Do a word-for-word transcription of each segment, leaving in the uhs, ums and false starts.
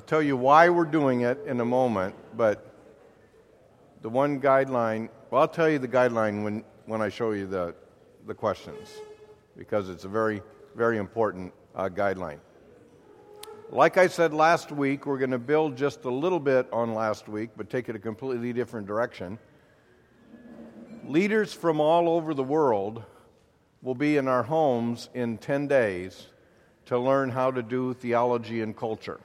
tell you why we're doing it in a moment, but the one guideline, well, I'll tell you the guideline when, when I show you the, the questions, because it's a very, very important uh, guideline. Like I said last week, we're going to build just a little bit on last week, but take it a completely different direction. Leaders from all over the world will be in our homes in ten days to learn how to do theology and culture.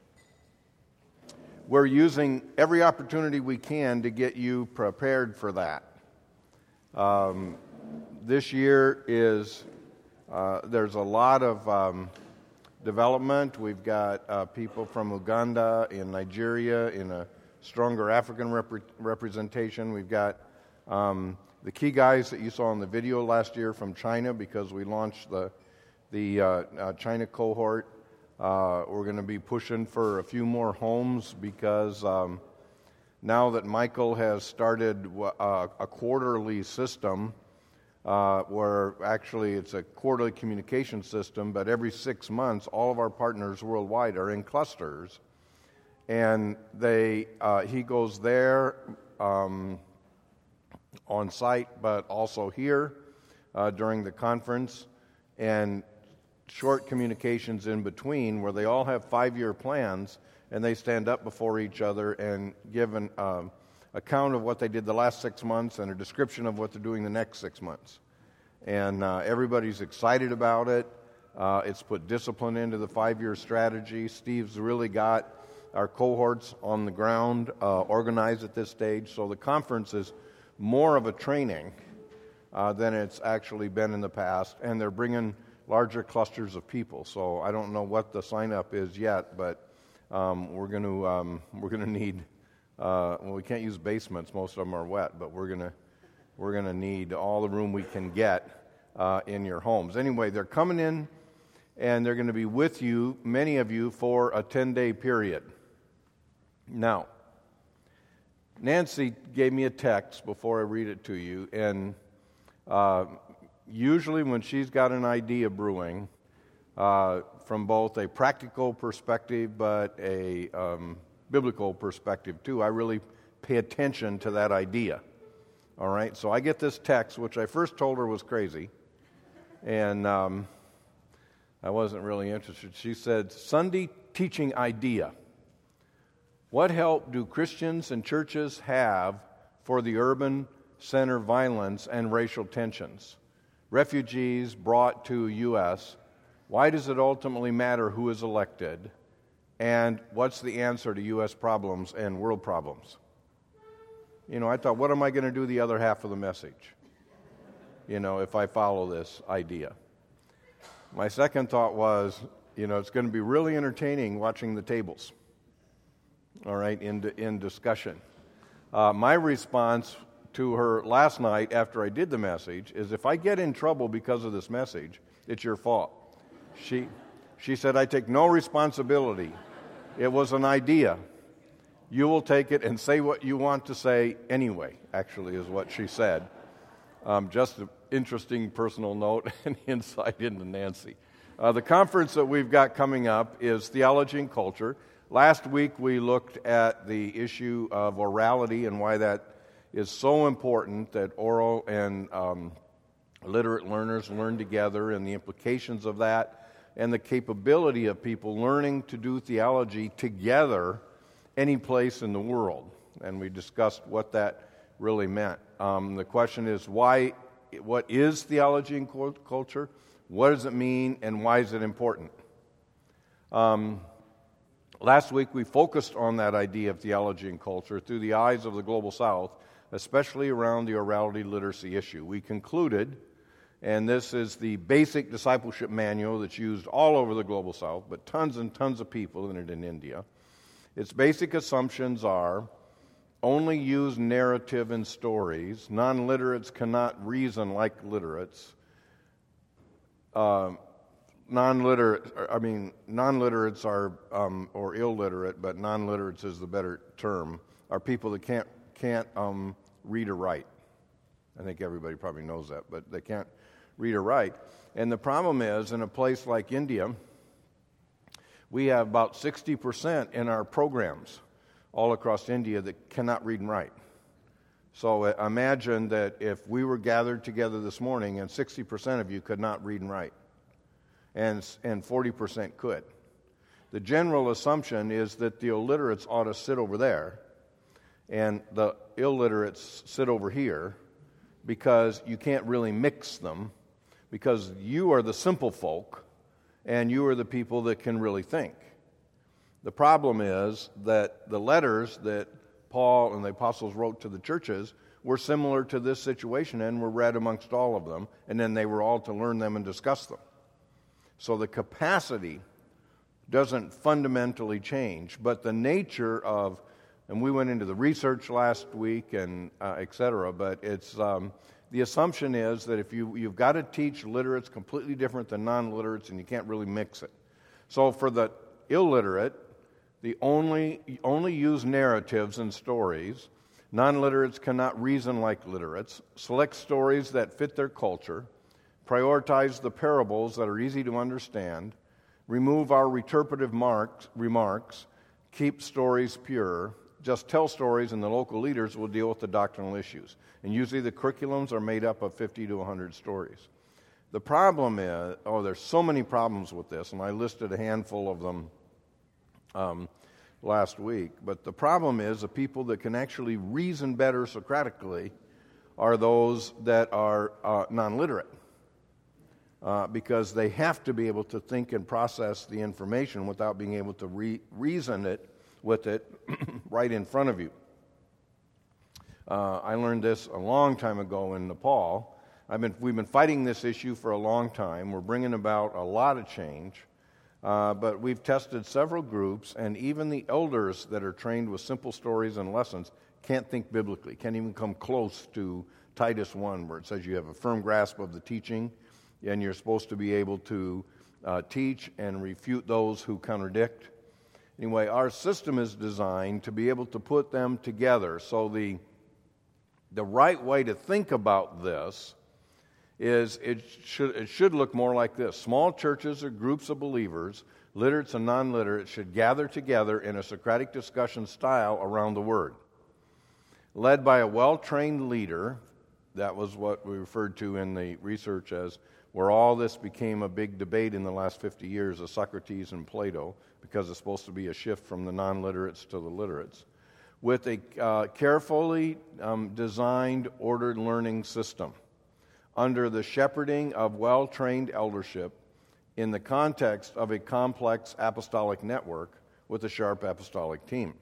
We're using every opportunity we can to get you prepared for that. Um, this year is, uh, there's a lot of um, development. We've got uh, people from Uganda, in Nigeria, in a stronger African rep- representation. We've got um, the key guys that you saw in the video last year from China, because we launched the, the uh, uh, China cohort. Uh, we're going to be pushing for a few more homes because um, now that Michael has started uh, a quarterly system, uh, where actually it's a quarterly communication system, but every six months all of our partners worldwide are in clusters. And they uh, he goes there um, on site, but also here uh, during the conference, and short communications in between where they all have five-year plans, and they stand up before each other and give an um, account of what they did the last six months and a description of what they're doing the next six months. And uh, everybody's excited about it. Uh, it's put discipline into the five-year strategy. Steve's really got our cohorts on the ground uh, organized at this stage, so the conference is more of a training uh, than it's actually been in the past, and they're bringing larger clusters of people. So I don't know what the sign-up is yet, but um, we're going to um, we're going to need. Uh, well, we can't use basements; most of them are wet. But we're going to we're going to need all the room we can get uh, in your homes. Anyway, they're coming in, and they're going to be with you, many of you, for a ten-day period. Now, Nancy gave me a text before I read it to you, and. Uh, Usually when she's got an idea brewing, uh, from both a practical perspective but a um, biblical perspective too, I really pay attention to that idea. All right, so I get this text, which I first told her was crazy, and um, I wasn't really interested. She said, Sunday teaching idea. What help do Christians and churches have for the urban center violence and racial tensions? Refugees brought to U S, why does it ultimately matter who is elected? And what's the answer to U S problems and world problems? You know, I thought, what am I going to do the other half of the message? You know, if I follow this idea. My second thought was, you know, it's going to be really entertaining watching the tables, all right, in, in discussion. Uh, my response to her last night after I did the message is, if I get in trouble because of this message, it's your fault. She she said, I take no responsibility. It was an idea. You will take it and say what you want to say anyway, actually, is what she said. Um, just an interesting personal note and insight into Nancy. Uh, the conference that we've got coming up is Theology and Culture. Last week we looked at the issue of orality and why that is so important, that oral and um, literate learners learn together, and the implications of that, and the capability of people learning to do theology together any place in the world. And we discussed what that really meant. Um, the question is, why? What is theology and culture? What does it mean, and why is it important? Um, last week we focused on that idea of theology and culture through the eyes of the Global South, especially around the orality literacy issue. We concluded, and this is the basic discipleship manual that's used all over the Global South, but tons and tons of people in it in India. Its basic assumptions are: only use narrative and stories. Non-literates cannot reason like literates. Uh, non-literate, I mean, non-literates are, um, or illiterate, but non-literates is the better term, are people that can't can't um, read or write. I think everybody probably knows that, but they can't read or write. And the problem is, in a place like India, We have about sixty percent in our programs all across India that cannot read and write. So uh, imagine that if we were gathered together this morning and sixty percent of you could not read and write, and, and forty percent could. The general assumption is that the illiterates ought to sit over there and the illiterates sit over here because you can't really mix them, because you are the simple folk and you are the people that can really think. The problem is that the letters that Paul and the apostles wrote to the churches were similar to this situation and were read amongst all of them, and then they were all to learn them and discuss them. So the capacity doesn't fundamentally change, but the nature of, and we went into the research last week and uh, et cetera, but it's, um, the assumption is that if you, you've got to teach literates completely different than non-literates, and you can't really mix it. So for the illiterate, the only, only use narratives and stories. Non-literates cannot reason like literates. Select stories that fit their culture. Prioritize the parables that are easy to understand. Remove our interpretive marks, remarks. Keep stories pure. Just tell stories, and the local leaders will deal with the doctrinal issues. And usually the curriculums are made up of fifty to one hundred stories. The problem is, oh, there's so many problems with this, and I listed a handful of them um, last week. But the problem is the people that can actually reason better Socratically are those that are uh, non-literate. Uh, because they have to be able to think and process the information without being able to re- reason it with it right in front of you. Uh, I learned this a long time ago in Nepal. I've been, we've been fighting this issue for a long time. We're bringing about a lot of change, uh, but we've tested several groups, and even the elders that are trained with simple stories and lessons can't think biblically, can't even come close to Titus one, where it says you have a firm grasp of the teaching, and you're supposed to be able to uh, teach and refute those who contradict. Anyway, our system is designed to be able to put them together. So the, the right way to think about this is it should, it should look more like this. Small churches or groups of believers, literates and non-literates, should gather together in a Socratic discussion style around the Word. Led by a well-trained leader, that was what we referred to in the research as where all this became a big debate in the last fifty years of Socrates and Plato, because it's supposed to be a shift from the non-literates to the literates, with a uh, carefully um, designed, ordered learning system under the shepherding of well-trained eldership in the context of a complex apostolic network with a sharp apostolic team.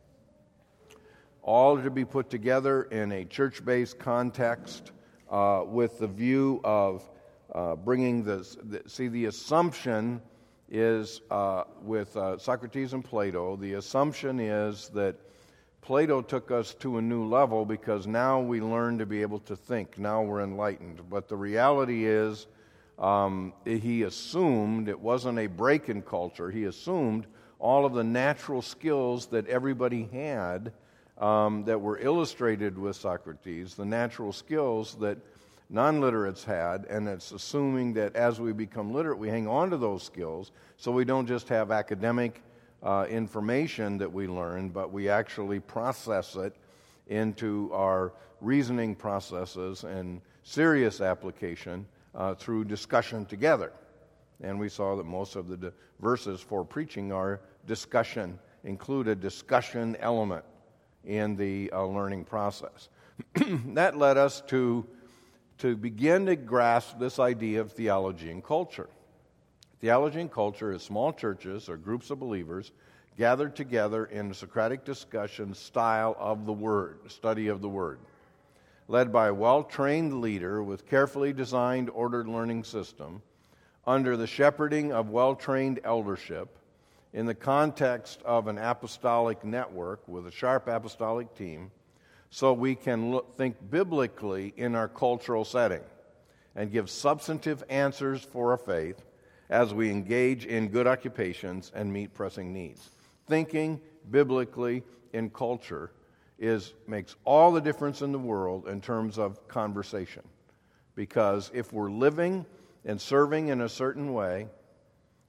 All to be put together in a church-based context uh, with the view of uh, bringing this. The, see, the assumption is uh, with uh, Socrates and Plato, the assumption is that Plato took us to a new level because now we learn to be able to think. Now we're enlightened. But the reality is um, he assumed it wasn't a break in culture. He assumed all of the natural skills that everybody had Um, that were illustrated with Socrates, the natural skills that non-literates had, and it's assuming that as we become literate, we hang on to those skills, so we don't just have academic uh, information that we learn, but we actually process it into our reasoning processes and serious application uh, through discussion together. And we saw that most of the de- verses for preaching are discussion, include a discussion element in the uh, learning process. That led us to, to begin to grasp this idea of theology and culture. Theology and culture is small churches or groups of believers gathered together in a Socratic discussion style of the Word, study of the Word, led by a well-trained leader with carefully designed, ordered learning system, under the shepherding of well-trained eldership, in the context of an apostolic network with a sharp apostolic team, so we can look, think biblically in our cultural setting and give substantive answers for our faith as we engage in good occupations and meet pressing needs. Thinking biblically in culture is makes all the difference in the world in terms of conversation, because if we're living and serving in a certain way,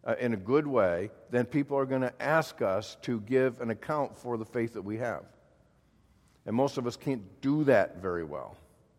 uh, in a good way, then people are going to ask us to give an account for the faith that we have. And most of us can't do that very well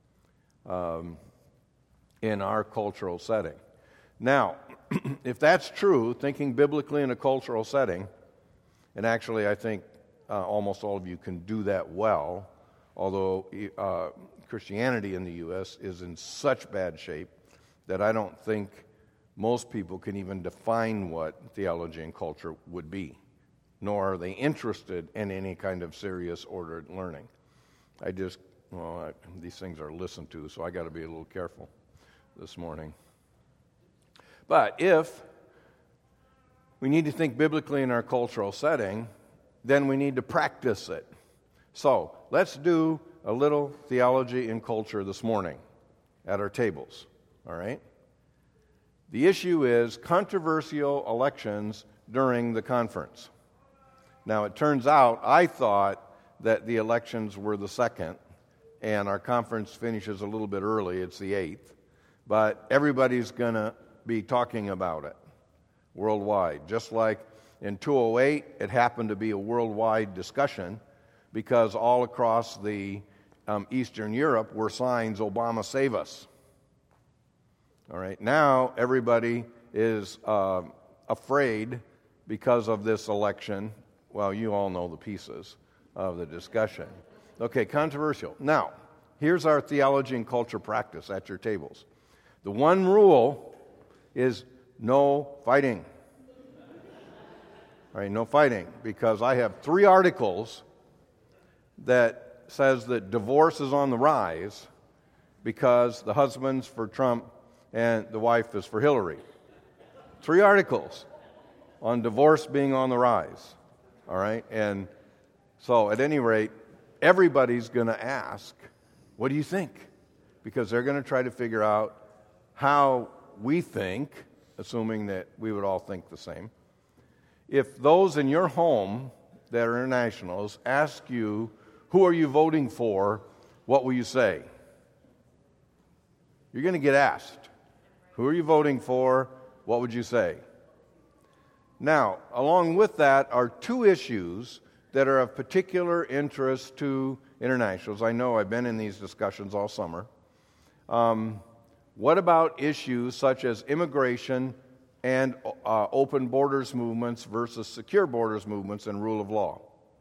um, in our cultural setting. Now, if that's true, thinking biblically in a cultural setting, and actually I think uh, almost all of you can do that well, although uh, Christianity in the U S is in such bad shape that I don't think most people can even define what theology and culture would be, nor are they interested in any kind of serious ordered learning. I just, well, I, these things are listened to, so I got to be a little careful this morning. But if we need to think biblically in our cultural setting, then we need to practice it. So let's do a little theology and culture this morning at our tables, all right? The issue is controversial elections during the conference. Now, it turns out I thought that the elections were the second, and our conference finishes a little bit early. It's the eighth. But everybody's going to be talking about it worldwide. Just like in two thousand eight, it happened to be a worldwide discussion because all across the um, Eastern Europe were signs, Obama save us. All right, now everybody is uh, afraid because of this election. Well, you all know the pieces of the discussion. Okay, controversial. Now, here's our theology and culture practice at your tables. The one rule is no fighting. All right, no fighting, because I have three articles that says that divorce is on the rise because the husband's for Trump and the wife is for Hillary. Three articles on divorce being on the rise. All right? And so at any rate, everybody's going to ask, what do you think? Because they're going to try to figure out how we think, assuming that we would all think the same. If those in your home that are internationals ask you, who are you voting for, what will you say? You're going to get asked. Who are you voting for? What would you say? Now, along with that are two issues that are of particular interest to internationals. I know I've been in these discussions all summer. Um, what about issues such as immigration and uh, open borders movements versus secure borders movements and rule of law?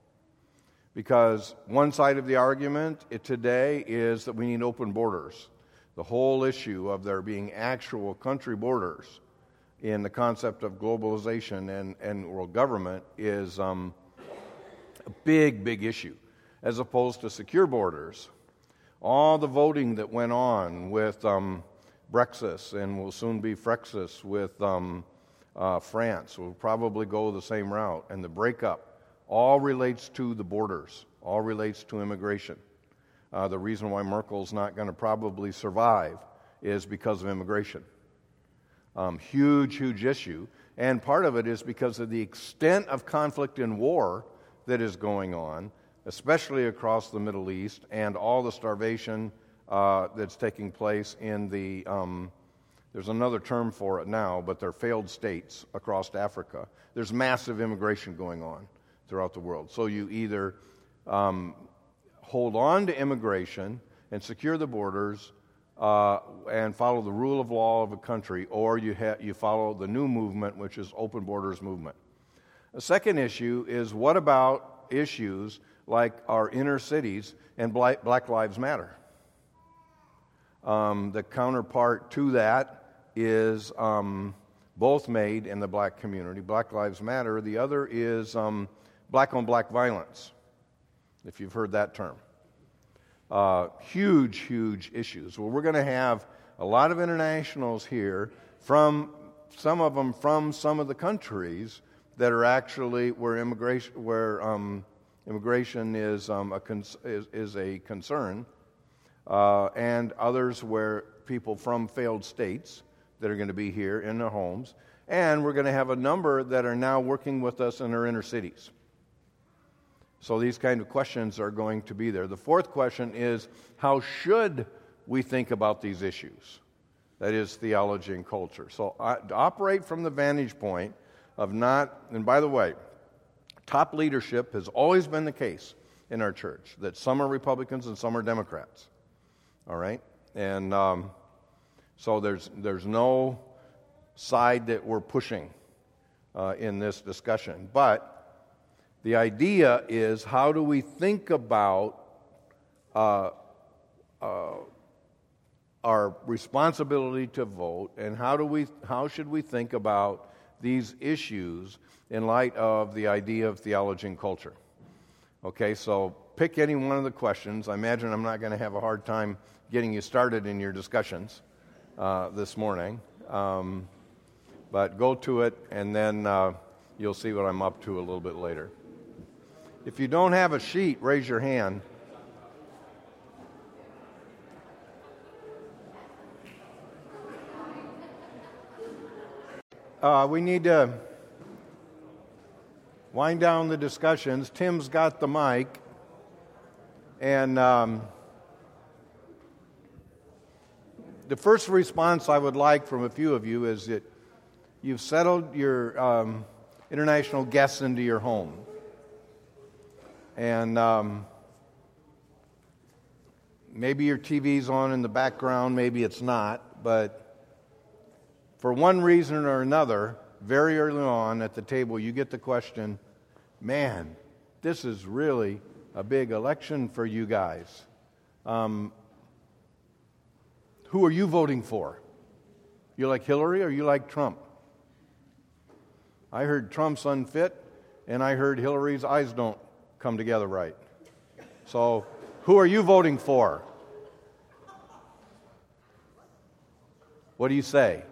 Because one side of the argument today is that we need open borders. The whole issue of there being actual country borders in the concept of globalization and, and world government is um, a big, big issue, as opposed to secure borders. All the voting that went on with um, Brexit and will soon be Frexit with um, uh, France will probably go the same route, and the breakup all relates to the borders, all relates to immigration. Uh, the reason why Merkel's not going to probably survive is because of immigration. Um, huge, huge issue. And part of it is because of the extent of conflict and war that is going on, especially across the Middle East, and all the starvation uh, that's taking place in the, um, there's another term for it now, but they're failed states across Africa. There's massive immigration going on throughout the world. So you either um, hold on to immigration and secure the borders uh, and follow the rule of law of a country, or you ha- you follow the new movement, which is open borders movement. A second issue is, what about issues like our inner cities and Black, Black Lives Matter? Um, the counterpart to that is um, both made in the black community, Black Lives Matter. The other is um, black-on-black violence, if you've heard that term. Uh, huge, huge issues. Well, we're going to have a lot of internationals here, from some of them from some of the countries that are actually where immigration, where um, immigration is, um, a cons- is, is a concern, uh, and others where people from failed states that are going to be here in their homes, and we're going to have a number that are now working with us in our inner cities. So these kind of questions are going to be there. The fourth question is, how should we think about these issues? that is theology and culture. So uh, to operate from the vantage point of not, and by the way, top leadership has always been the case in our church, that some are Republicans and some are Democrats. All right? And um, so there's there's no side that we're pushing uh, in this discussion. But the idea is, how do we think about uh, uh, our responsibility to vote, and how do we how should we think about these issues in light of the idea of theology and culture? Okay, so pick any one of the questions. I imagine I'm not going to have a hard time getting you started in your discussions uh, this morning. Um, but go to it, and then uh, you'll see what I'm up to a little bit later. If you don't have a sheet, raise your hand. Uh, we need to wind down the discussions. Tim's got the mic. And um, the first response I would like from a few of you is that you've settled your um, international guests into your home. And um, maybe your T V's on in the background, maybe it's not, but for one reason or another, very early on at the table, you get the question, man, this is really a big election for you guys. Um, who are you voting for? You like Hillary or you like Trump? I heard Trump's unfit, and I heard Hillary's eyes don't come together right. So, who are you voting for? What do you say?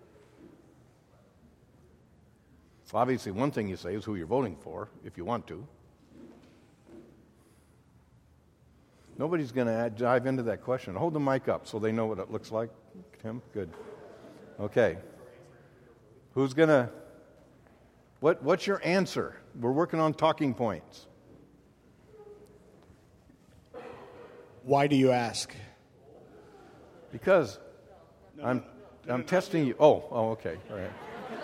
So obviously, one thing you say is who you're voting for, if you want to. Nobody's going to dive into that question. Hold the mic up so they know what it looks like. Tim, good. Okay. Who's going to... What, what's your answer? We're working on talking points. Why do you ask? Because no, I'm no, no, I'm no, testing no. you. Oh, oh, okay. All right.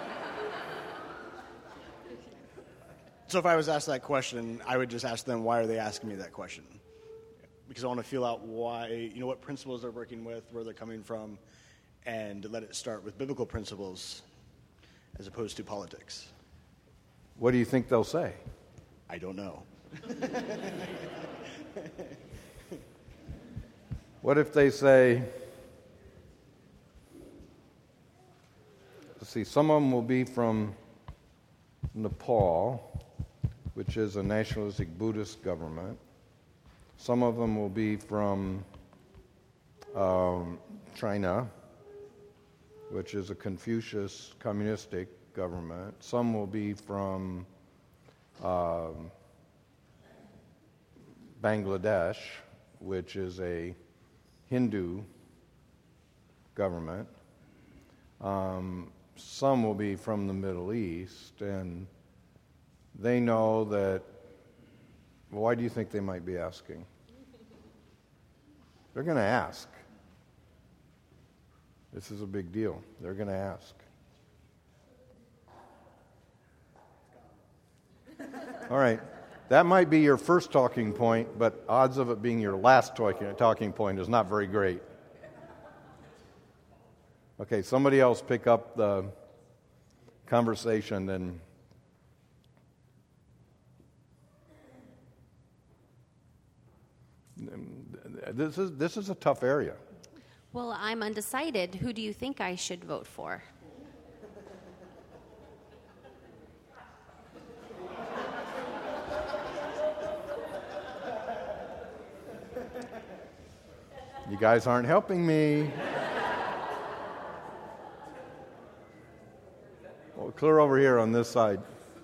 So if I was asked that question, I would just ask them, why are they asking me that question? Because I want to feel out why, you know, what principles they're working with, where they're coming from, and let it start with biblical principles as opposed to politics. What do you think they'll say? I don't know. What if they say, let's see, some of them will be from Nepal, which is a nationalistic Buddhist government. Some of them will be from um, China, which is a Confucius communistic government. Some will be from um, Bangladesh, which is a Hindu government. Um, some will be from the Middle East, and they know that. Why do you think they might be asking? They're going to ask. This is a big deal. They're going to ask. All right. That might be your first talking point, but odds of it being your last talking, talking point is not very great. Okay, somebody else pick up the conversation and this is this is a tough area. Well, I'm undecided. Who do you think I should vote for? You guys aren't helping me. Well, clear over here on this side.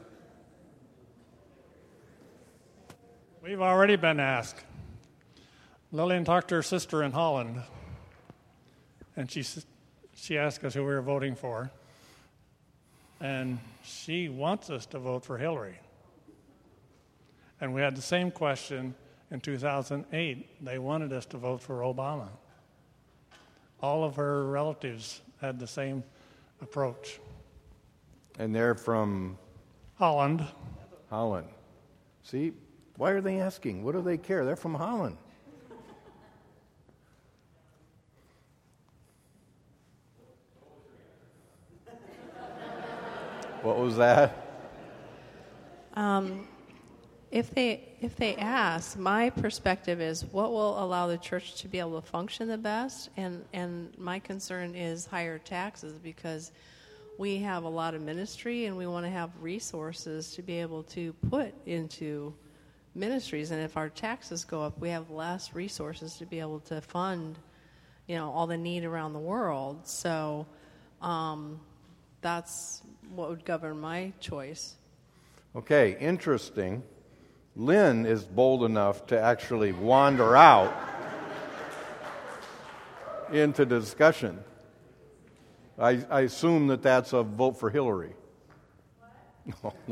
We've already been asked. Lillian talked to her sister in Holland, and she she asked us who we were voting for, and she wants us to vote for Hillary. And we had the same question in two thousand eight. They wanted us to vote for Obama. all of her relatives had the same approach. And they're from Holland. Holland. See, why are they asking? What do they care? They're from Holland. What was that? Um, if they if they ask, my perspective is what will allow the church to be able to function the best, and, and my concern is higher taxes, because we have a lot of ministry and we want to have resources to be able to put into ministries, and if our taxes go up, we have less resources to be able to fund, you know, all the need around the world. So um, that's what would govern my choice. Okay, interesting. Lynn is bold enough to actually wander out into discussion. I, I assume that that's a vote for Hillary. No, no.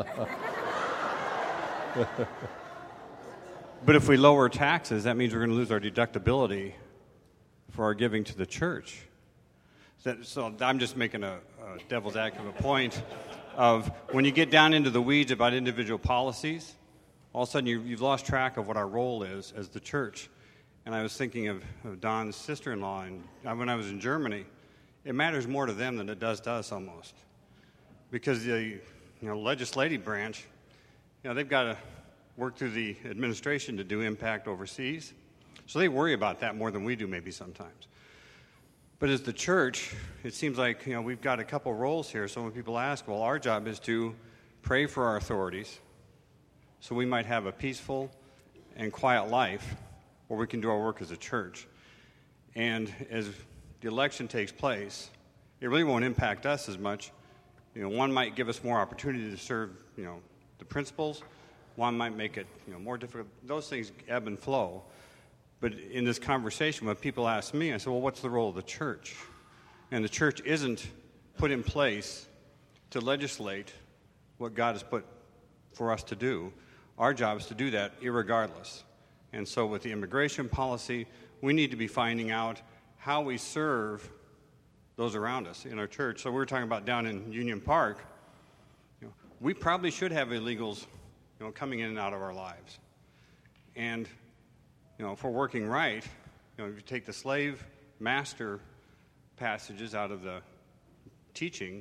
But if we lower taxes, that means we're going to lose our deductibility for our giving to the church. So, so I'm just making a, a devil's advocate point of when you get down into the weeds about individual policies, all of a sudden you, you've lost track of what our role is as the church. And I was thinking of, of Don's sister-in-law, and when I was in Germany, it matters more to them than it does to us almost. Because the you know, legislative branch, you know, they've got to work through the administration to do impact overseas. So they worry about that more than we do maybe sometimes. But as the church, it seems like, you know, we've got a couple roles here. So when people ask, well, our job is to pray for our authorities so we might have a peaceful and quiet life where we can do our work as a church. And as the election takes place, it really won't impact us as much. You know, one might give us more opportunity to serve, you know, the principles. One might make it, you know, more difficult. Those things ebb and flow. But in this conversation, when people ask me, I say, well, what's the role of the church? And the church isn't put in place to legislate what God has put for us to do. Our job is to do that irregardless. And so with the immigration policy, we need to be finding out how we serve those around us in our church. So we were talking about down in Union Park, you know, we probably should have illegals, you know, coming in and out of our lives. And you know, if we're working right, you know, if you take the slave master passages out of the teaching,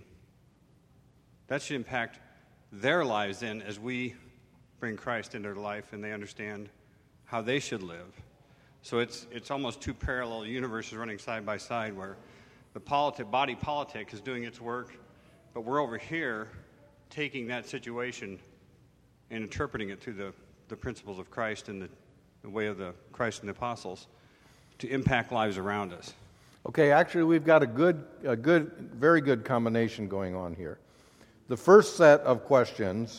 that should impact their lives then as we bring Christ into their life and they understand how they should live. So it's it's almost two parallel universes running side by side where the politi- body politic is doing its work, but we're over here taking that situation and interpreting it through the, the principles of Christ and the the way of the Christ and the apostles to impact lives around us. Okay, actually we've got a good, a good, very good combination going on here. The first set of questions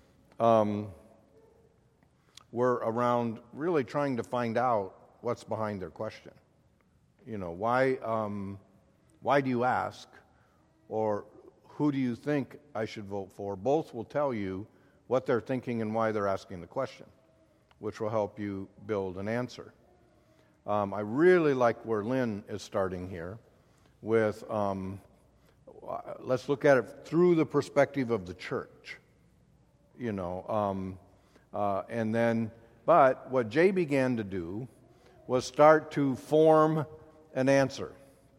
um, were around really trying to find out what's behind their question. You know, why, um, why do you ask? Or who do you think I should vote for? Both will tell you what they're thinking and why they're asking the question, which will help you build an answer. Um, I really like where Lynn is starting here with, um, let's look at it through the perspective of the church, you know, um, uh, and then, but what Jay began to do was start to form an answer.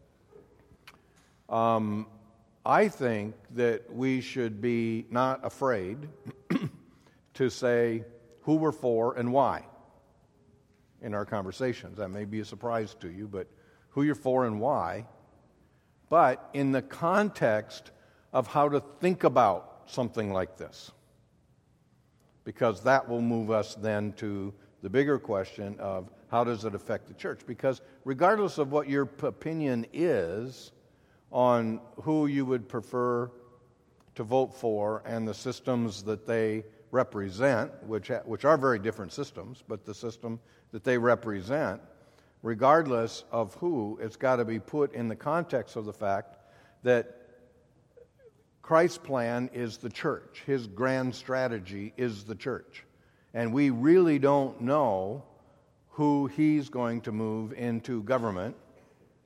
Um, I think that we should be not afraid to say who we're for and why in our conversations. That may be a surprise to you, but who you're for and why, but in the context of how to think about something like this. Because that will move us then to the bigger question of how does it affect the church? Because regardless of what your opinion is on who you would prefer to vote for and the systems that they represent, which which are very different systems, but the system that they represent, regardless of who, it's got to be put in the context of the fact that Christ's plan is the church. His grand strategy is the church. And we really don't know who he's going to move into government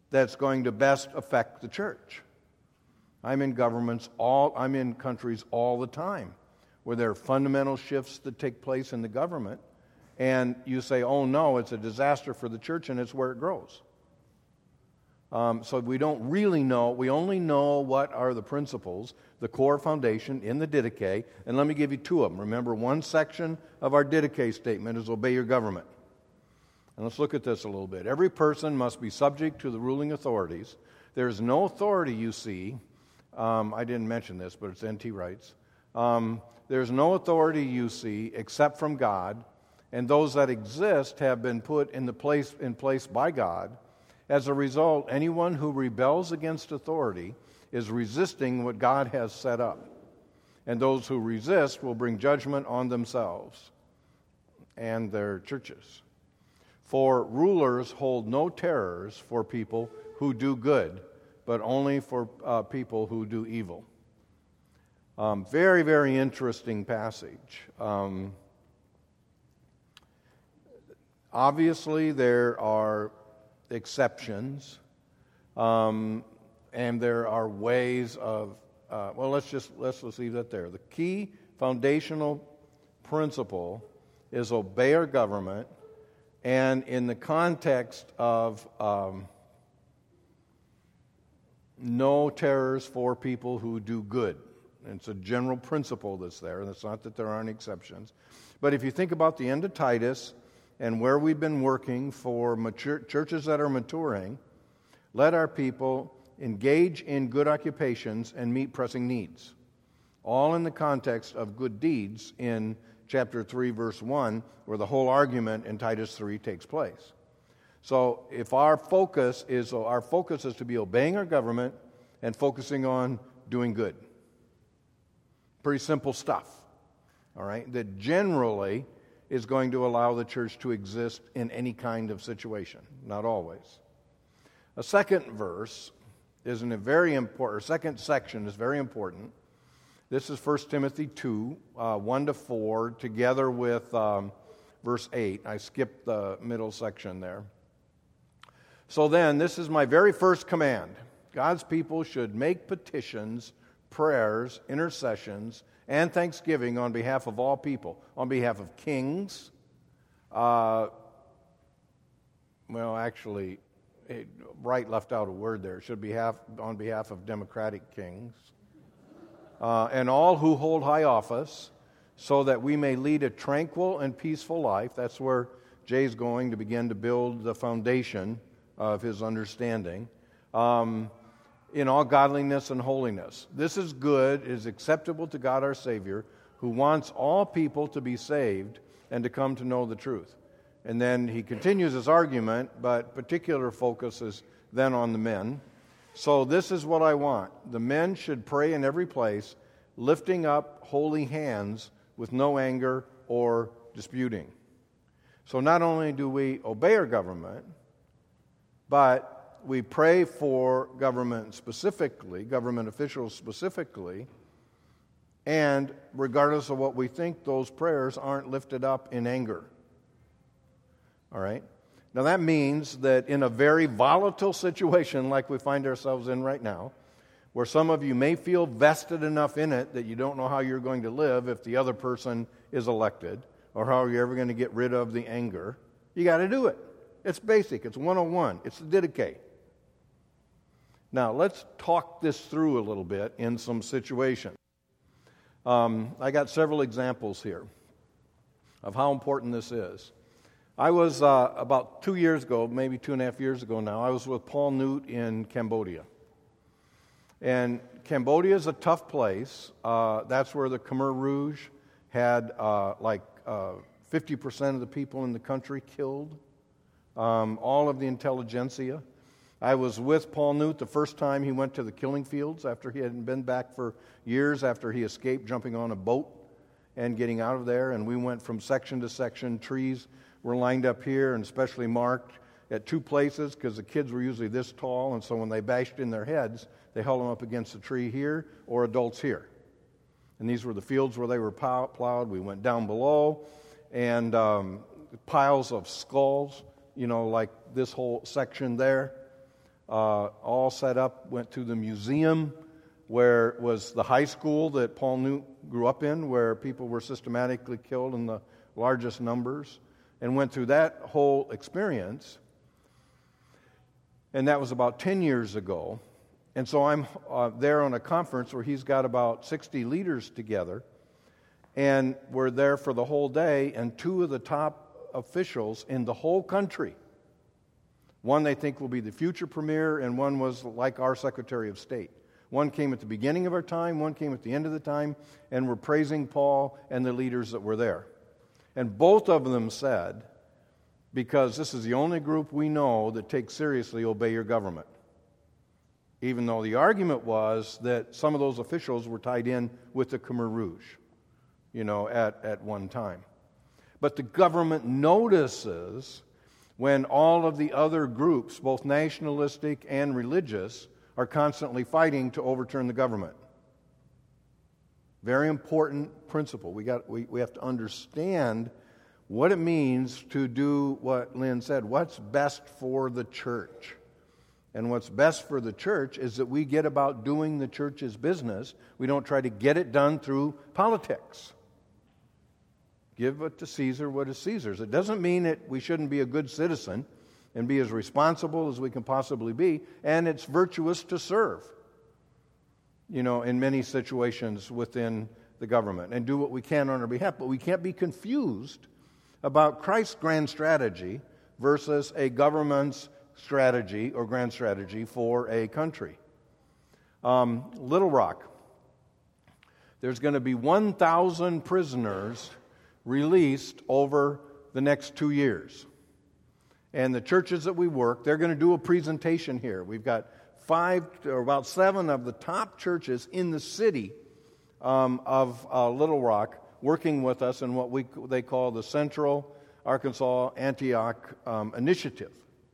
that's going to best affect the church. I'm in governments all, I'm in countries all the time where there are fundamental shifts that take place in the government, and you say, oh no, it's a disaster for the church, and it's where it grows. Um, so we don't really know, we only know what are the principles, the core foundation in the Didache, and let me give you two of them. Remember, one section of our Didache statement is obey your government. And let's look at this a little bit. Every person must be subject to the ruling authorities. There is no authority, you see, um, I didn't mention this, but it's N T Wright's. Um, there's no authority, you see, except from God, and those that exist have been put in the place in place by God. As a result, anyone who rebels against authority is resisting what God has set up. And those who resist will bring judgment on themselves and their churches. For rulers hold no terrors for people who do good, but only for uh, people who do evil. Um, very, very interesting passage. Um, obviously, there are exceptions, um, and there are ways of, uh, well, let's just, let's just leave that there. The key foundational principle is obey our government, and in the context of um, no terrors for people who do good. And it's a general principle that's there, and it's not that there aren't exceptions. But if you think about the end of Titus, and where we've been working for mature, churches that are maturing, let our people engage in good occupations and meet pressing needs. All in the context of good deeds in chapter three, verse one, where the whole argument in Titus three takes place. So if our focus is, our focus is to be obeying our government and focusing on doing good. Pretty simple stuff, all right, that generally is going to allow the church to exist in any kind of situation, not always. A second verse is a very important, or second section is very important. This is First Timothy two, uh, one to four, together with um, verse eight. I skipped the middle section there. So then, this is my very first command. God's people should make petitions, prayers, intercessions, and thanksgiving on behalf of all people, on behalf of kings. Uh, well, actually, it, Wright left out a word there. It should be half, on behalf of democratic kings. Uh, and all who hold high office, so that we may lead a tranquil and peaceful life. That's where Jay's going to begin to build the foundation of his understanding. Um, in all godliness and holiness. This is good, is acceptable to God our Savior, who wants all people to be saved and to come to know the truth. And then he continues his argument, but particular focus is then on the men. So this is what I want. The men should pray in every place, lifting up holy hands with no anger or disputing. So not only do we obey our government, but we pray for government specifically, government officials specifically, and regardless of what we think, those prayers aren't lifted up in anger. All right? Now that means that in a very volatile situation like we find ourselves in right now, where some of you may feel vested enough in it that you don't know how you're going to live if the other person is elected, or how you're ever going to get rid of the anger, you got to do it. It's basic. It's one oh one. It's the Didache. Now, let's talk this through a little bit in some situations. Um, I got several examples here of how important this is. I was, uh, about two years ago, maybe two and a half years ago now, I was with Paul Newt in Cambodia. And Cambodia is a tough place. Uh, that's where the Khmer Rouge had uh, like uh, fifty percent of the people in the country killed, um, all of the intelligentsia. I was with Paul Newt the first time he went to the killing fields after he hadn't been back for years, after he escaped jumping on a boat and getting out of there. And we went from section to section. Trees were lined up here and specially marked at two places because the kids were usually this tall, and so when they bashed in their heads, they held them up against a tree here or adults here. And these were the fields where they were plowed. We went down below, and um, piles of skulls, you know, like this whole section there. uh, all set up, went to the museum where was the high school that Paul knew, grew up in, where people were systematically killed in the largest numbers, and went through that whole experience. And that was about ten years ago. And so I'm uh, there on a conference where he's got about sixty leaders together, and we're there for the whole day, and two of the top officials in the whole country, one they think will be the future premier, and one was like our Secretary of State. One came at the beginning of our time, one came at the end of the time, and were praising Paul and the leaders that were there. And both of them said, because this is the only group we know that takes seriously obey your government. Even though the argument was that some of those officials were tied in with the Khmer Rouge, you know, at, at one time. But the government notices when all of the other groups, both nationalistic and religious, are constantly fighting to overturn the government. Very important principle. We got we, we have to understand what it means to do what Lynn said. What's best for the church? And what's best for the church is that we get about doing the church's business. We don't try to get it done through politics. Give it to Caesar what is Caesar's. It doesn't mean that we shouldn't be a good citizen and be as responsible as we can possibly be, and it's virtuous to serve, you know, in many situations within the government, and do what we can on our behalf. But we can't be confused about Christ's grand strategy versus a government's strategy or grand strategy for a country. Um, Little Rock, there's going to be one thousand prisoners released over the next two years. And the churches that we work, they're going to do a presentation here. We've got five or about seven of the top churches in the city um, of uh, Little Rock working with us in what we they call the Central Arkansas Antioch um, Initiative.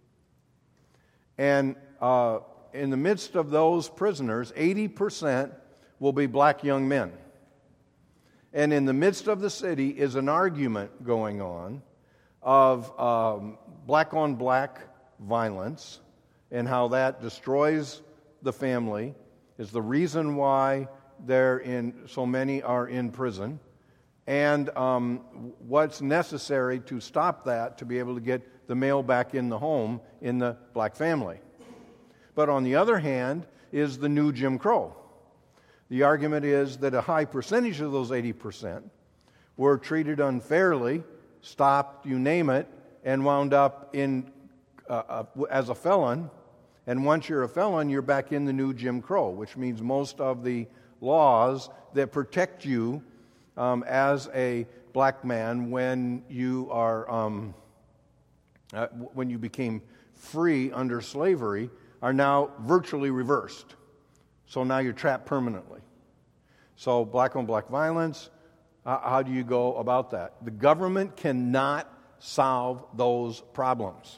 And uh, in the midst of those prisoners, eighty percent will be black young men. And in the midst of the city is an argument going on of um, black-on-black violence and how that destroys the family, is the reason why they're in, so many are in prison, and um, what's necessary to stop that to be able to get the male back in the home in the black family. But on the other hand is the new Jim Crow. The argument is that a high percentage of those eighty percent were treated unfairly, stopped, you name it, and wound up in uh, uh, as a felon. And once you're a felon, you're back in the new Jim Crow, which means most of the laws that protect you um, as a black man when you are um, uh, when you became free under slavery are now virtually reversed. So now you're trapped permanently. So black-on-black violence, uh, how do you go about that? The government cannot solve those problems.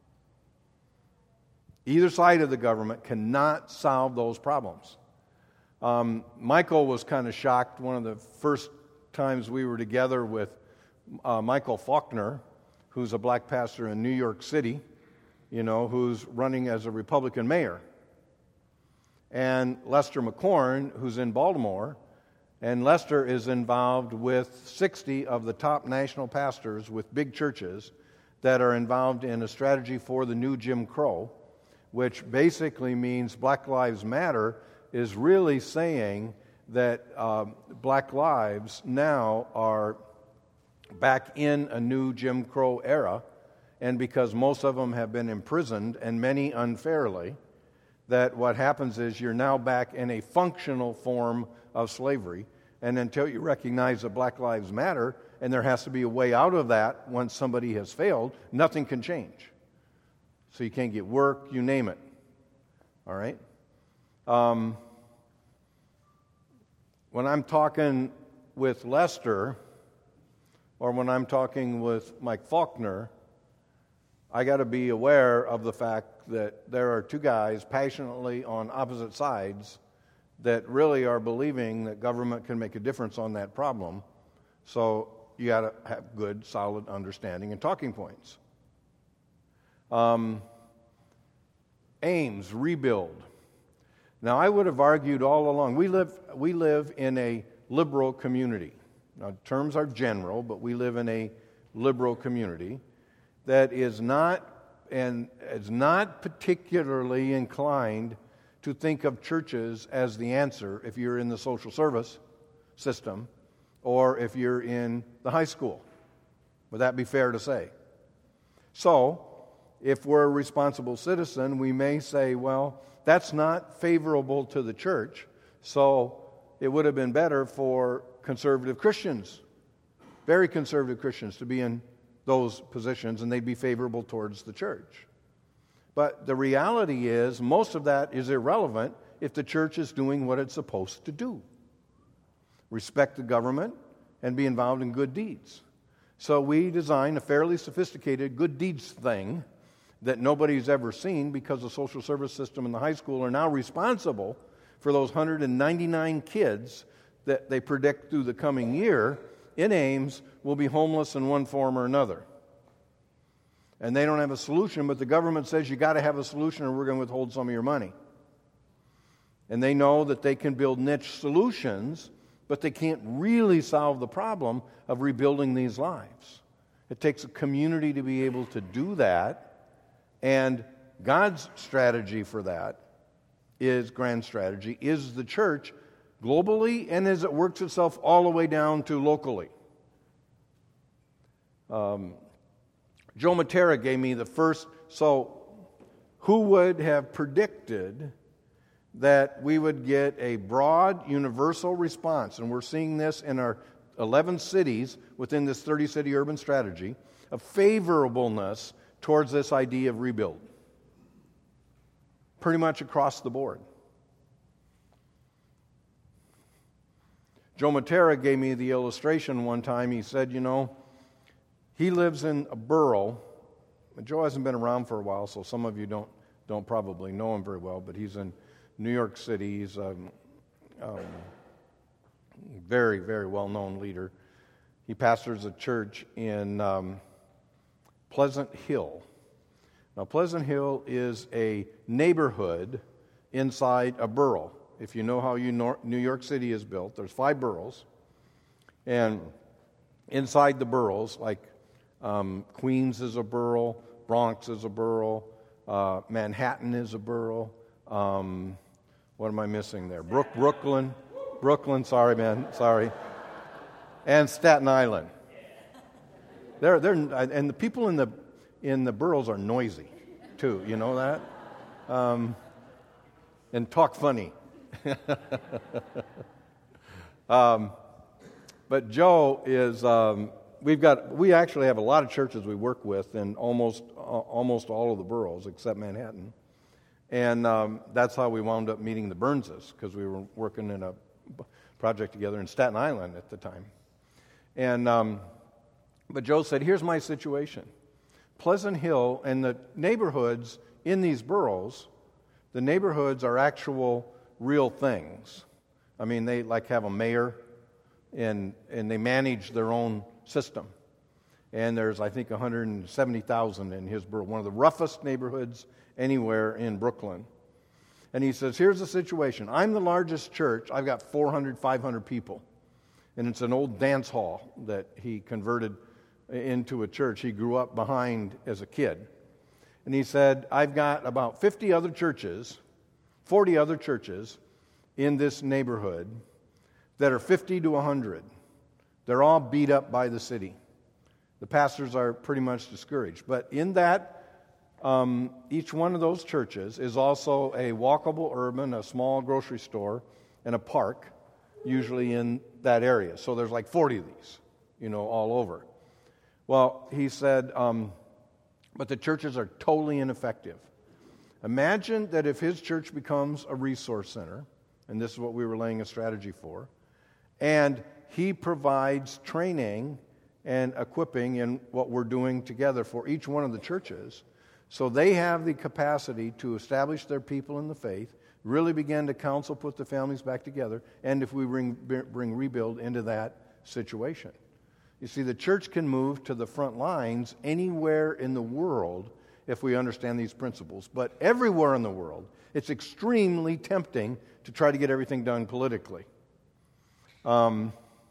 Either side of the government cannot solve those problems. Um, Michael was kind of shocked one of the first times we were together with uh, Michael Faulkner, who's a black pastor in New York City, you know, who's running as a Republican mayor. And Lester McCorn, who's in Baltimore, and Lester is involved with sixty of the top national pastors with big churches that are involved in a strategy for the new Jim Crow, which basically means Black Lives Matter is really saying that uh, black lives now are back in a new Jim Crow era, and because most of them have been imprisoned, and many unfairly, that what happens is you're now back in a functional form of slavery, and until you recognize that Black Lives Matter, and there has to be a way out of that once somebody has failed, nothing can change. So you can't get work, you name it. All right? Um, when I'm talking with Lester, or when I'm talking with Mike Faulkner, I got to be aware of the fact that there are two guys passionately on opposite sides that really are believing that government can make a difference on that problem. So you got to have good, solid understanding and talking points. Um, Ames, rebuild. Now, I would have argued all along, we live, we live in a liberal community. Now, terms are general, but we live in a liberal community that is not and is not particularly inclined to think of churches as the answer if you're in the social service system or if you're in the high school. Would that be fair to say? So, if we're a responsible citizen, we may say, well, that's not favorable to the church, so it would have been better for conservative Christians, very conservative Christians, to be in those positions, and they'd be favorable towards the church. But the reality is, most of that is irrelevant if the church is doing what it's supposed to do. Respect the government and be involved in good deeds. So we designed a fairly sophisticated good deeds thing that nobody's ever seen, because the social service system and the high school are now responsible for those one hundred ninety-nine kids that they predict through the coming year in Ames will be homeless in one form or another. And they don't have a solution, but the government says you got to have a solution or we're going to withhold some of your money. And they know that they can build niche solutions, but they can't really solve the problem of rebuilding these lives. It takes a community to be able to do that, and God's strategy for that is, grand strategy, is the church globally and as it works itself all the way down to locally. Um, Joe Matera gave me the first, so who would have predicted that we would get a broad, universal response? And we're seeing this in our eleven cities within this thirty-city urban strategy, of favorableness towards this idea of rebuild. Pretty much across the board. Joe Matera gave me the illustration one time. He said, you know, he lives in a borough. Joe hasn't been around for a while, so some of you don't don't probably know him very well, but he's in New York City. He's a um, very, very well-known leader. He pastors a church in um, Pleasant Hill. Now, Pleasant Hill is a neighborhood inside a borough. If you know how you know, New York City is built, there's five boroughs. And inside the boroughs, like um, Queens is a borough, Bronx is a borough, uh, Manhattan is a borough. Um, what am I missing there? Brook, Brooklyn. Brooklyn, sorry, man, sorry. And Staten Island. They're, they're, and the people in the in the boroughs are noisy, too. You know that? Um, and talk funny. um, but Joe is, um, we've got, we actually have a lot of churches we work with in almost uh, almost all of the boroughs except Manhattan. And um, that's how we wound up meeting the Burnses, because we were working in a project together in Staten Island at the time. And um, but Joe said, here's my situation. Pleasant Hill and the neighborhoods in these boroughs, the neighborhoods are actual real things. I mean, they like have a mayor, and and they manage their own system. And there's, I think, one hundred seventy thousand in his borough, one of the roughest neighborhoods anywhere in Brooklyn. And he says, here's the situation. I'm the largest church. I've got four hundred, five hundred people. And it's an old dance hall that he converted into a church he grew up behind as a kid. And he said, I've got about fifty other churches, forty other churches in this neighborhood that are fifty to one hundred. They're all beat up by the city. The pastors are pretty much discouraged. But in that, um, each one of those churches is also a walkable urban, a small grocery store, and a park, usually in that area. So there's like forty of these, you know, all over. Well, he said, um, but the churches are totally ineffective. Imagine that if his church becomes a resource center, and this is what we were laying a strategy for, and he provides training and equipping in what we're doing together for each one of the churches, so they have the capacity to establish their people in the faith, really begin to counsel, put the families back together, and if we bring, bring rebuild into that situation. You see, the church can move to the front lines anywhere in the world if we understand these principles. But everywhere in the world, it's extremely tempting to try to get everything done politically. Um,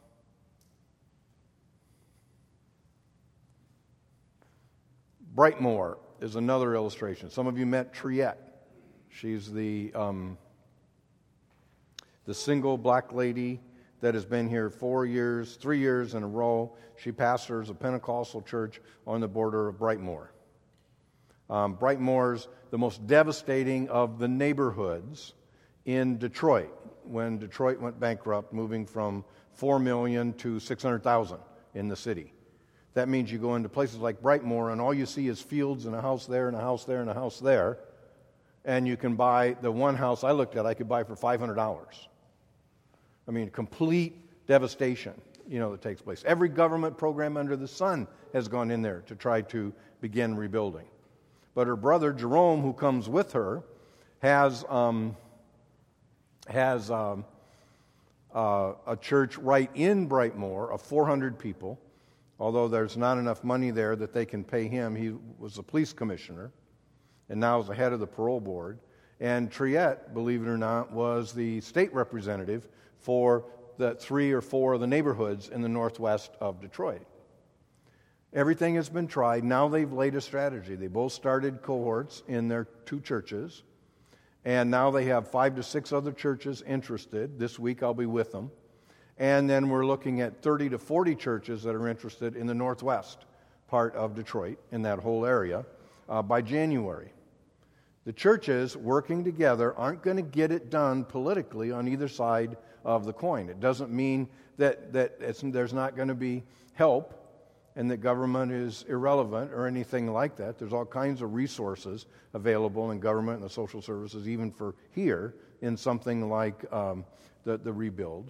Brightmoor is another illustration. Some of you met Triette. She's the um, the single black lady that has been here four years, three years in a row. She pastors a Pentecostal church on the border of Brightmoor. Um, Brightmoor's the most devastating of the neighborhoods in Detroit when Detroit went bankrupt, moving from four million to six hundred thousand in the city. That means you go into places like Brightmoor and all you see is fields and a house there and a house there and a house there. And you can buy the one house I looked at, I could buy for five hundred dollars. I mean, complete devastation, you know, that takes place. Every government program under the sun has gone in there to try to begin rebuilding. But her brother, Jerome, who comes with her, has um, has um, uh, a church right in Brightmoor of four hundred people, although there's not enough money there that they can pay him. He was a police commissioner and now is the head of the parole board. And Triette, believe it or not, was the state representative for the three or four of the neighborhoods in the northwest of Detroit. Everything has been tried. Now they've laid a strategy. They both started cohorts in their two churches, and now they have five to six other churches interested. This week I'll be with them. And then we're looking at thirty to forty churches that are interested in the northwest part of Detroit, in that whole area, uh, by January. The churches working together aren't going to get it done politically on either side of the coin. It doesn't mean that, that it's, there's not going to be help and that government is irrelevant or anything like that. There's all kinds of resources available in government and the social services, even for here, in something like um, the, the rebuild.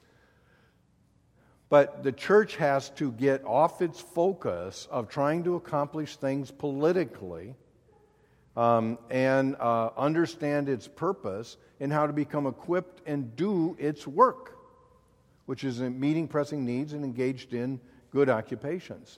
But the church has to get off its focus of trying to accomplish things politically um, and uh, understand its purpose and how to become equipped and do its work, which is in meeting pressing needs and engaged in good occupations.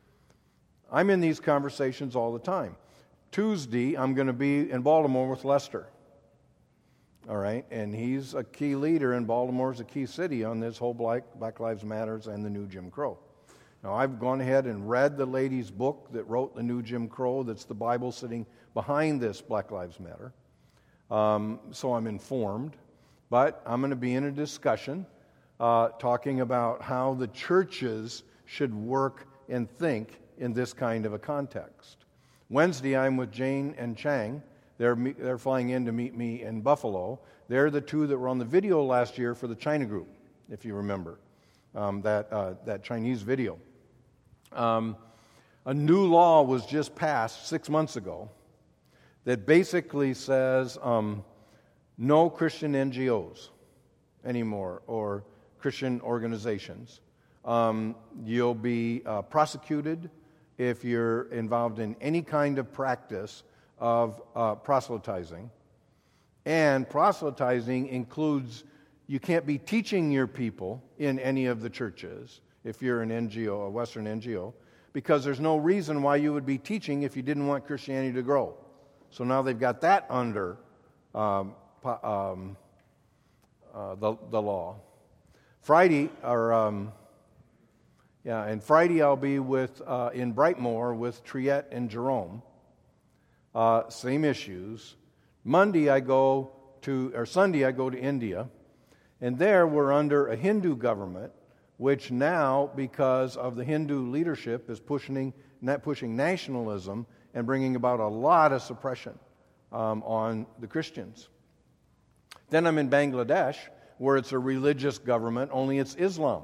I'm in these conversations all the time. Tuesday, I'm going to be in Baltimore with Lester. All right, and he's a key leader, and Baltimore's a key city on this whole Black, Black Lives Matters and the new Jim Crow. Now, I've gone ahead and read the lady's book that wrote the new Jim Crow. That's the Bible sitting behind this Black Lives Matter. Um, so I'm informed. But I'm going to be in a discussion uh, talking about how the churches should work and think in this kind of a context. Wednesday, I'm with Jane and Chang. They're, they're flying in to meet me in Buffalo. They're the two that were on the video last year for the China group, if you remember, um, that, uh, that Chinese video. Um, a new law was just passed six months ago that basically says um, no Christian N G Os anymore or Christian organizations. Um, you'll be uh, prosecuted if you're involved in any kind of practice of uh, proselytizing. And proselytizing includes, you can't be teaching your people in any of the churches if you're an N G O, a Western N G O, because there's no reason why you would be teaching if you didn't want Christianity to grow. So now they've got that under um, um, uh, the, the law. Friday, or um, yeah, and Friday I'll be with uh, in Brightmoor with Triette and Jerome. Uh, same issues. Monday I go to, or Sunday I go to India, and there we're under a Hindu government, which now, because of the Hindu leadership, is pushing, not pushing nationalism and bringing about a lot of suppression um, on the Christians. Then I'm in Bangladesh, where it's a religious government, only it's Islam.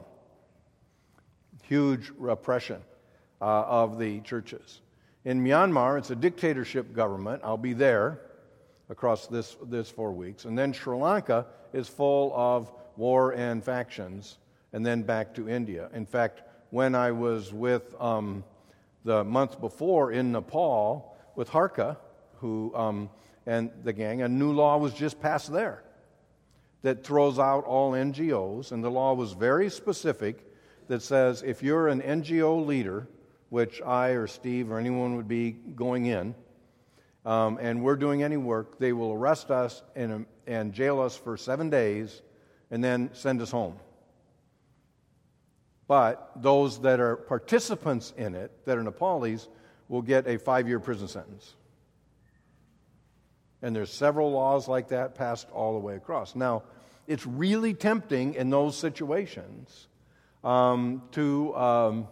Huge repression uh, of the churches. In Myanmar, it's a dictatorship government. I'll be there across this, this four weeks. And then Sri Lanka is full of war and factions, and then back to India. In fact, when I was with um, the month before in Nepal with Harka, who um, and the gang, a new law was just passed there that throws out all N G Os, and the law was very specific that says if you're an N G O leader which I or Steve or anyone would be going in, um, and we're doing any work, they will arrest us and, and jail us for seven days and then send us home. But those that are participants in it, that are Nepalis, will get a five-year prison sentence. And there's several laws like that passed all the way across. Now, it's really tempting in those situations um, to um,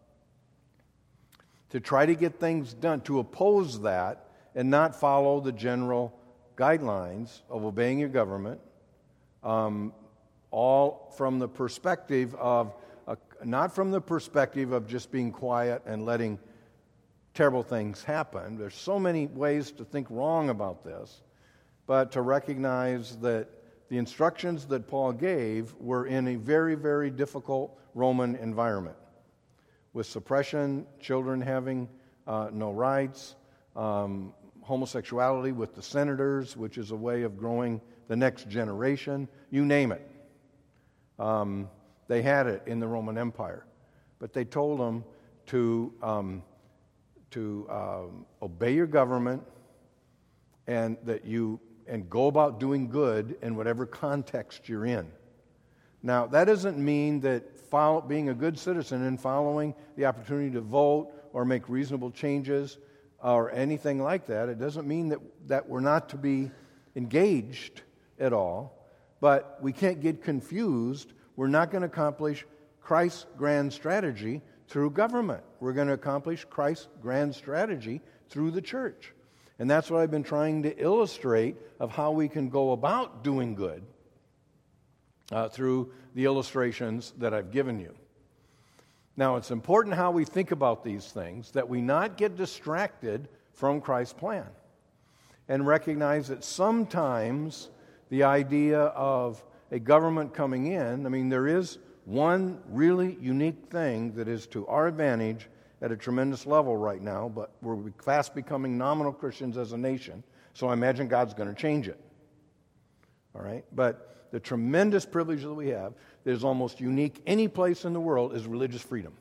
to try to get things done, to oppose that and not follow the general guidelines of obeying your government, um, all from the perspective of, uh, not from the perspective of just being quiet and letting terrible things happen. There's so many ways to think wrong about this, but to recognize that the instructions that Paul gave were in a very, very difficult Roman environment, with suppression, children having uh, no rights, um, homosexuality with the senators, which is a way of growing the next generation, you name it. Um, they had it in the Roman Empire. But they told them to, um, to um, obey your government and that you and go about doing good in whatever context you're in. Now, that doesn't mean that follow, being a good citizen and following the opportunity to vote or make reasonable changes or anything like that, it doesn't mean that, that we're not to be engaged at all, but we can't get confused. We're not going to accomplish Christ's grand strategy through government. We're going to accomplish Christ's grand strategy through the church. And that's what I've been trying to illustrate of how we can go about doing good uh, through the illustrations that I've given you. Now, it's important how we think about these things, that we not get distracted from Christ's plan and recognize that sometimes the idea of a government coming in, I mean, there is one really unique thing that is to our advantage at a tremendous level right now, but we're fast becoming nominal Christians as a nation, so I imagine God's going to change it. All right? But the tremendous privilege that we have that is almost unique any place in the world is religious freedom.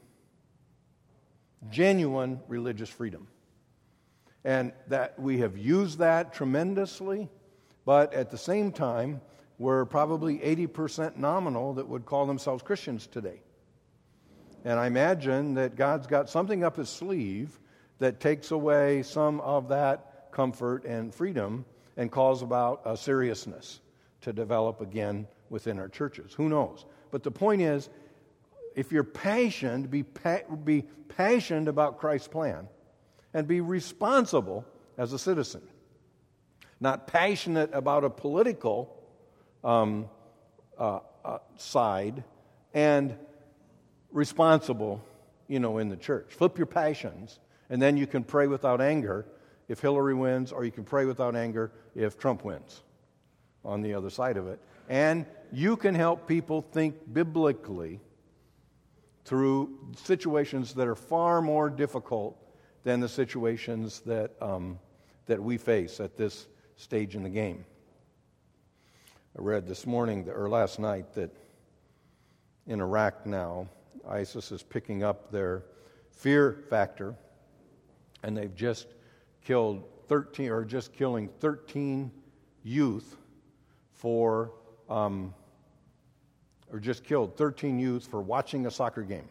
Genuine religious freedom. And that we have used that tremendously, but at the same time, we're probably eighty percent nominal that would call themselves Christians today. And I imagine that God's got something up his sleeve that takes away some of that comfort and freedom and calls about a seriousness to develop again within our churches. Who knows? But the point is, if you're passionate, be, pa- be passionate about Christ's plan and be responsible as a citizen. Not passionate about a political um, uh, uh, side and responsible, you know, in the church. Flip your passions, and then you can pray without anger if Hillary wins, or you can pray without anger if Trump wins on the other side of it. And you can help people think biblically through situations that are far more difficult than the situations that um, that we face at this stage in the game. I read this morning, or last night, that in Iraq now, ISIS is picking up their fear factor, and they've just killed thirteen, or just killing thirteen youth for, um, or just killed thirteen youth for watching a soccer game.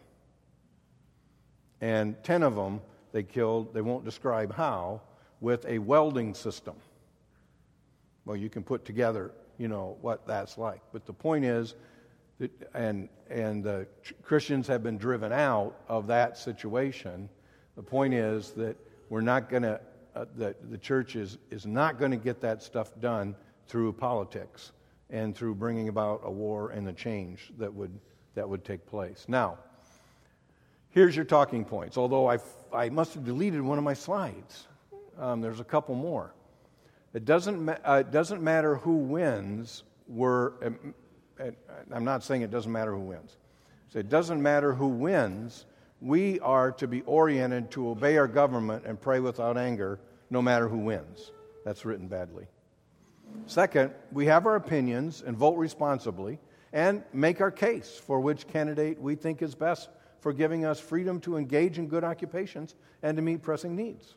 And ten of them they killed, they won't describe how, with a welding system. Well, you can put together, you know, what that's like. But the point is, that, and and uh, Christians have been driven out of that situation. The point is that we're not going to, uh, that the church is, is not going to get that stuff done through politics and through bringing about a war and the change that would that would take place. Now, here's your talking points. Although I I must have deleted one of my slides. Um, there's a couple more. It doesn't ma- uh, it doesn't matter who wins. We're um, I'm not saying it doesn't matter who wins. So it doesn't matter who wins. We are to be oriented to obey our government and pray without anger, no matter who wins. That's written badly. Second, we have our opinions and vote responsibly and make our case for which candidate we think is best for giving us freedom to engage in good occupations and to meet pressing needs.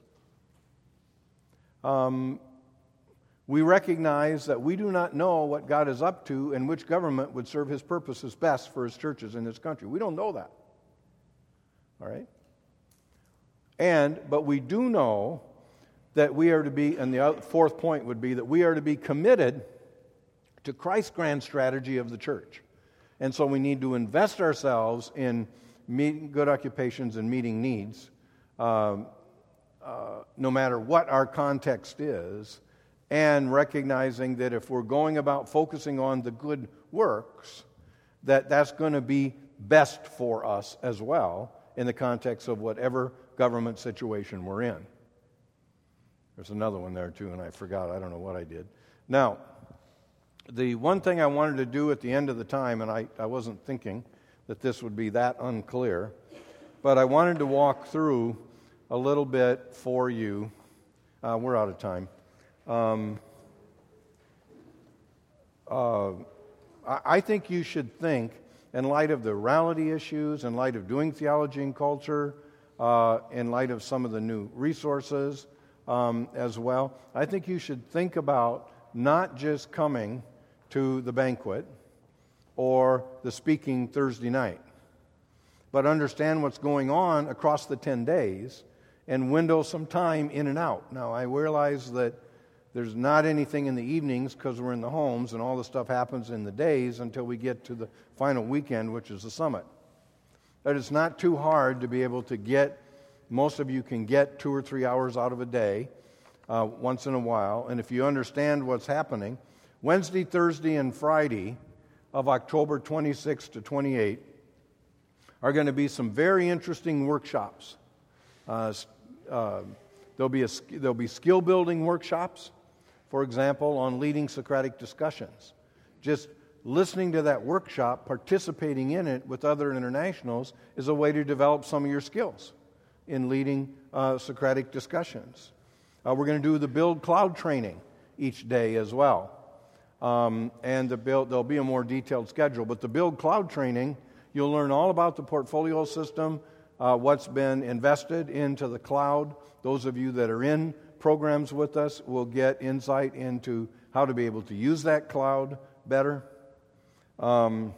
Um, we recognize that we do not know what God is up to and which government would serve his purposes best for his churches in this country. We don't know that. All right? And, but we do know that we are to be, and the fourth point would be that we are to be committed to Christ's grand strategy of the church. And so we need to invest ourselves in meeting good occupations and meeting needs, um, uh, no matter what our context is, and recognizing that if we're going about focusing on the good works, that that's going to be best for us as well in the context of whatever government situation we're in. There's another one there too, and I forgot. I don't know what I did. Now, the one thing I wanted to do at the end of the time, and I, I wasn't thinking that this would be that unclear, but I wanted to walk through a little bit for you. Uh, we're out of time. Um, uh, I, I think you should think, in light of the morality issues, in light of doing theology and culture, uh, in light of some of the new resources um, as well, I think you should think about not just coming to the banquet or the speaking Thursday night, but understand what's going on across the ten days and window some time in and out. Now, I realize that there's not anything in the evenings because we're in the homes and all the stuff happens in the days until we get to the final weekend, which is the summit. But it's not too hard to be able to get, most of you can get two or three hours out of a day uh, once in a while. And if you understand what's happening, Wednesday, Thursday, and Friday of October twenty-sixth to twenty-eighth are going to be some very interesting workshops. Uh, uh, there'll be a, there'll be skill building workshops, for example, on leading Socratic discussions. Just listening to that workshop, participating in it with other internationals is a way to develop some of your skills in leading uh, Socratic discussions. Uh, we're going to do the Build Cloud training each day as well. Um, and the build, there'll be a more detailed schedule. But the Build Cloud training, you'll learn all about the portfolio system, uh, what's been invested into the cloud. Those of you that are in programs with us will get insight into how to be able to use that cloud better, um,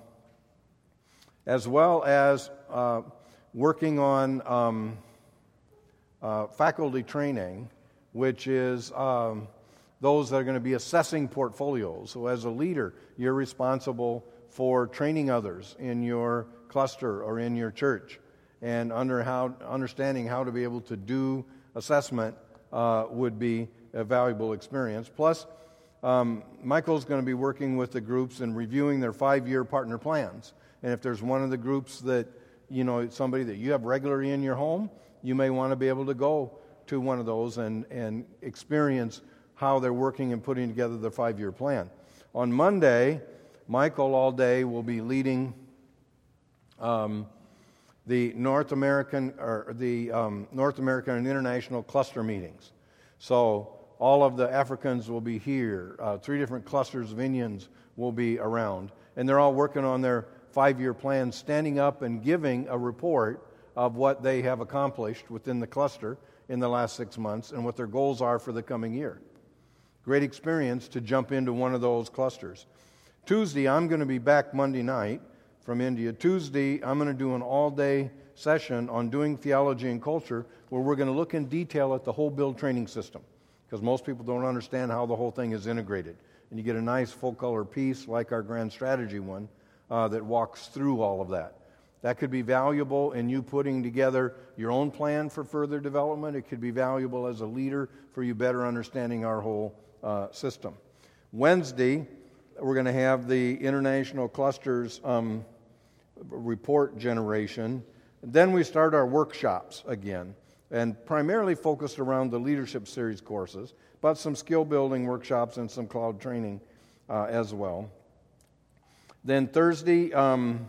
as well as uh, working on um, uh, faculty training, which is um, those that are going to be assessing portfolios. So as a leader, you're responsible for training others in your cluster or in your church, and under how, understanding how to be able to do assessment uh, would be a valuable experience. Plus, um, Michael's going to be working with the groups and reviewing their five-year partner plans. And if there's one of the groups that, you know, somebody that you have regularly in your home, you may want to be able to go to one of those and, and experience how they're working and putting together the five-year plan. On Monday, Michael all day will be leading um, the North American or the um, North American and international cluster meetings. So all of the Africans will be here. Uh, three different clusters of Indians will be around, and they're all working on their five-year plan, standing up and giving a report of what they have accomplished within the cluster in the last six months and what their goals are for the coming year. Great experience to jump into one of those clusters. Tuesday, I'm going to be back Monday night from India. Tuesday, I'm going to do an all-day session on doing theology and culture where we're going to look in detail at the whole build training system, because most people don't understand how the whole thing is integrated. And you get a nice full-color piece like our Grand Strategy one uh, that walks through all of that. That could be valuable in you putting together your own plan for further development. It could be valuable as a leader for you better understanding our whole uh, system. Wednesday, we're going to have the International Clusters um, report generation. Then we start our workshops again, and primarily focused around the Leadership Series courses, but some skill-building workshops and some cloud training uh, as well. Then Thursday... Um,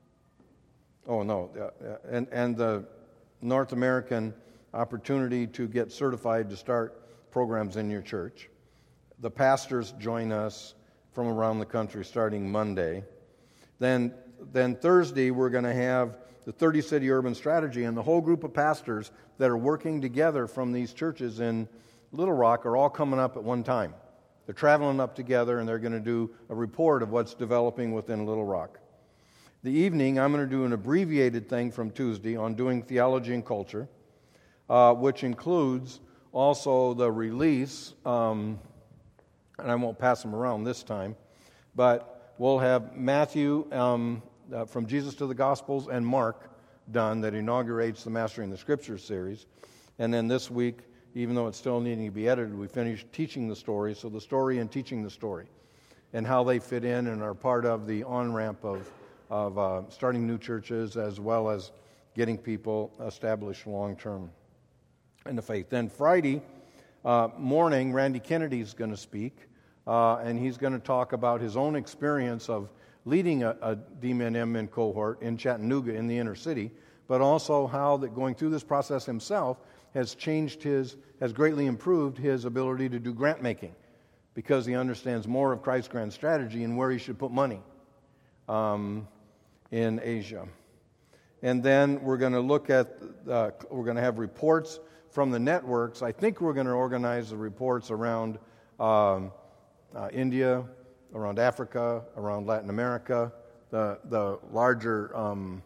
Oh, no, uh, and, and the North American opportunity to get certified to start programs in your church. The pastors join us from around the country starting Monday. Then, then Thursday, we're going to have the thirty-city urban strategy, and the whole group of pastors that are working together from these churches in Little Rock are all coming up at one time. They're traveling up together, and they're going to do a report of what's developing within Little Rock. The evening, I'm going to do an abbreviated thing from Tuesday on doing theology and culture, uh, which includes also the release, um, and I won't pass them around this time, but we'll have Matthew um, uh, from Jesus to the Gospels and Mark done that inaugurates the Mastering the Scriptures series. And then this week, even though it's still needing to be edited, we finished teaching the story, so the story and teaching the story, and how they fit in and are part of the on-ramp of, of uh, starting new churches as well as getting people established long-term in the faith. Then Friday uh, morning, Randy Kennedy's going to speak, uh, and he's going to talk about his own experience of leading a, a D M N M cohort in Chattanooga in the inner city, but also how that going through this process himself has changed his, has greatly improved his ability to do grant making, because he understands more of Christ's grand strategy and where he should put money um, in Asia. And then we're going to look at, uh, we're going to have reports from the networks. I think we're going to organize the reports around um, uh, India, around Africa, around Latin America, the, the larger um,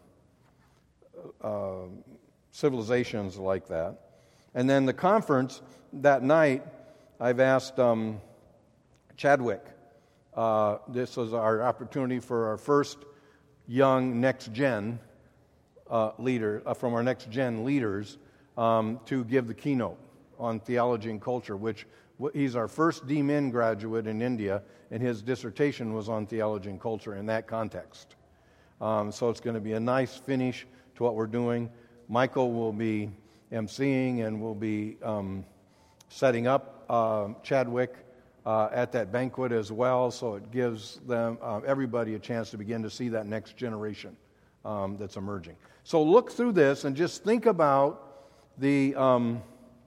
uh, civilizations like that. And then the conference that night, I've asked um, Chadwick. Uh, this was our opportunity for our first young next-gen uh, leader, uh, from our next-gen leaders, um, to give the keynote on theology and culture, which w- he's our first D M N graduate in India, and his dissertation was on theology and culture in that context. Um, so it's going to be a nice finish to what we're doing. Michael will be emceeing and will be um, setting up uh, Chadwick uh, at that banquet as well, so it gives them uh, everybody a chance to begin to see that next generation um, that's emerging. So look through this and just think about the um,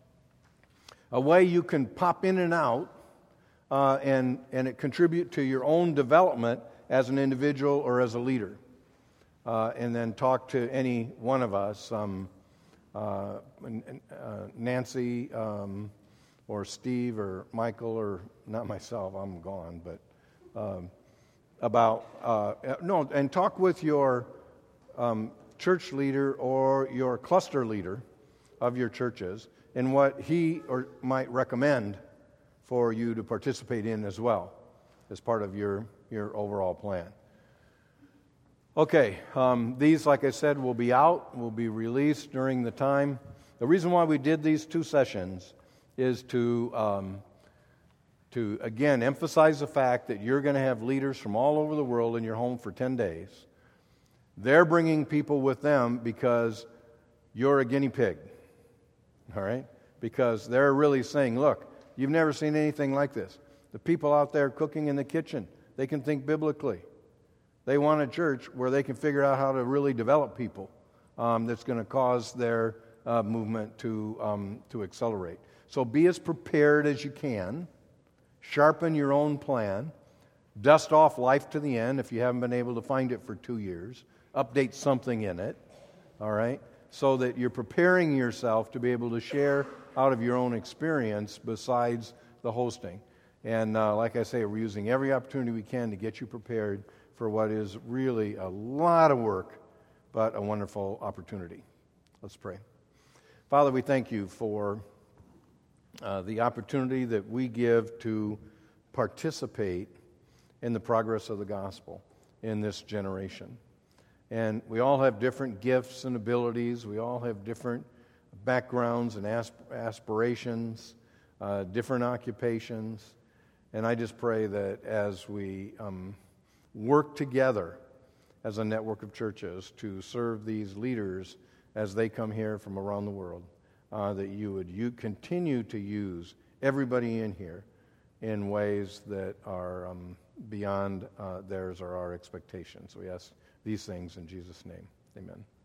a way you can pop in and out uh, and and it contribute to your own development as an individual or as a leader, uh, and then talk to any one of us. Um, Uh, uh, Nancy um, or Steve or Michael or not myself, I'm gone, but um, about, uh, no, and talk with your um, church leader or your cluster leader of your churches and what he or might recommend for you to participate in as well as part of your, your overall plan. Okay, um, these, like I said, will be out, will be released during the time. The reason why we did these two sessions is to, um, to again, emphasize the fact that you're going to have leaders from all over the world in your home for ten days. They're bringing people with them because you're a guinea pig, all right? Because they're really saying, look, you've never seen anything like this. The people out there cooking in the kitchen, they can think biblically. They want a church where they can figure out how to really develop people um, that's going to cause their uh, movement to um, to accelerate. So be as prepared as you can. Sharpen your own plan. Dust off Life to the End if you haven't been able to find it for two years. Update something in it, all right, so that you're preparing yourself to be able to share out of your own experience besides the hosting. And uh, like I say, we're using every opportunity we can to get you prepared for what is really a lot of work, but a wonderful opportunity. Let's pray. Father, we thank you for uh, the opportunity that we give to participate in the progress of the gospel in this generation. And we all have different gifts and abilities. We all have different backgrounds and asp- aspirations, uh, different occupations. And I just pray that as we um, work together as a network of churches to serve these leaders as they come here from around the world, uh, that you would you continue to use everybody in here in ways that are um, beyond uh, theirs or our expectations. We ask these things in Jesus' name. Amen.